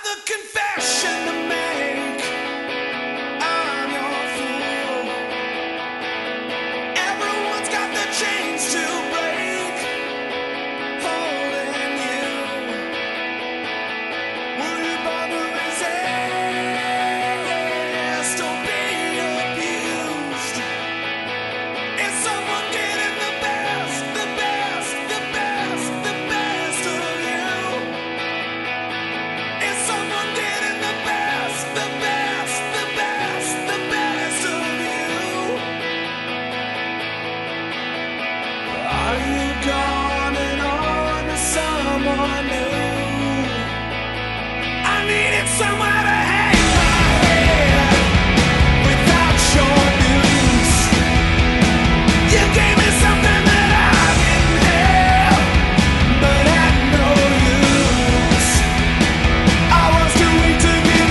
another confession to make. I'm your fool. Everyone's got the chains to break, holding you. Will you bother resist or be abused? Is someone getting the best, the best, the best, the best of you? Is someone getting the best, the best, the best, the best of you? Are you gone and on to someone new? I needed somewhere to hang my head without your news. You gave me something that I didn't have, but had no use. I was too weak to give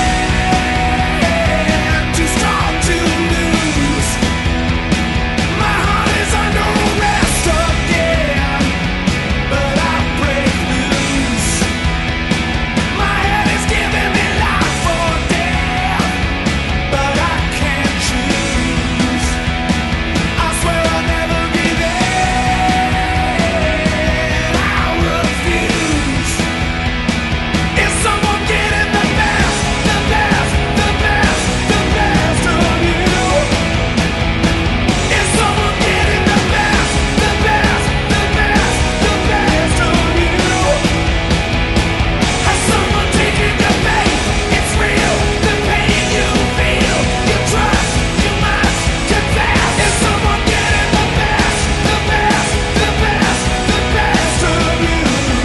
in, too strong to lose. My heart is under arrest again, but I break loose. My head is giving me life or death, but I can't choose. I swear I'll never give in. I refuse. Is someone getting the best, the best, the best, the best of you? Is someone getting the best, the best, the best, the best of you? Has someone taken the bait? It's real, the pain you feel, you trust, you must confess. Is someone getting the best, the best, the best, the best of you?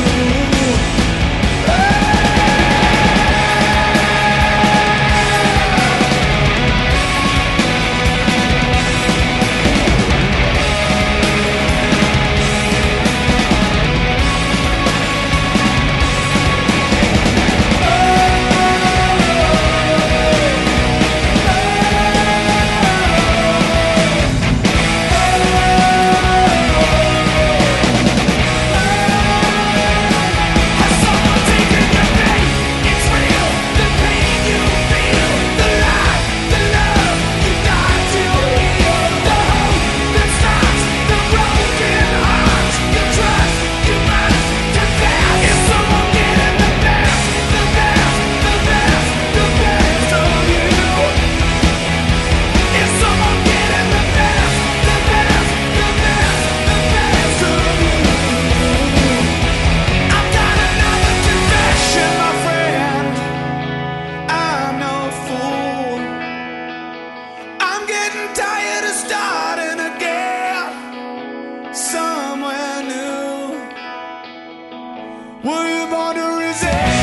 Has someone taken the bait? It's real, the pain you feel, the life, the love you died to heal, the hope that stops the broken heart. You trust, you must confess. Is someone getting the best, the best, the best, the best of you? Is someone getting the best, the best, the best, the best of you? I've got another confession, my friend. I'm no fool. I'm getting tired of starting again somewhere new. Were you born to resist?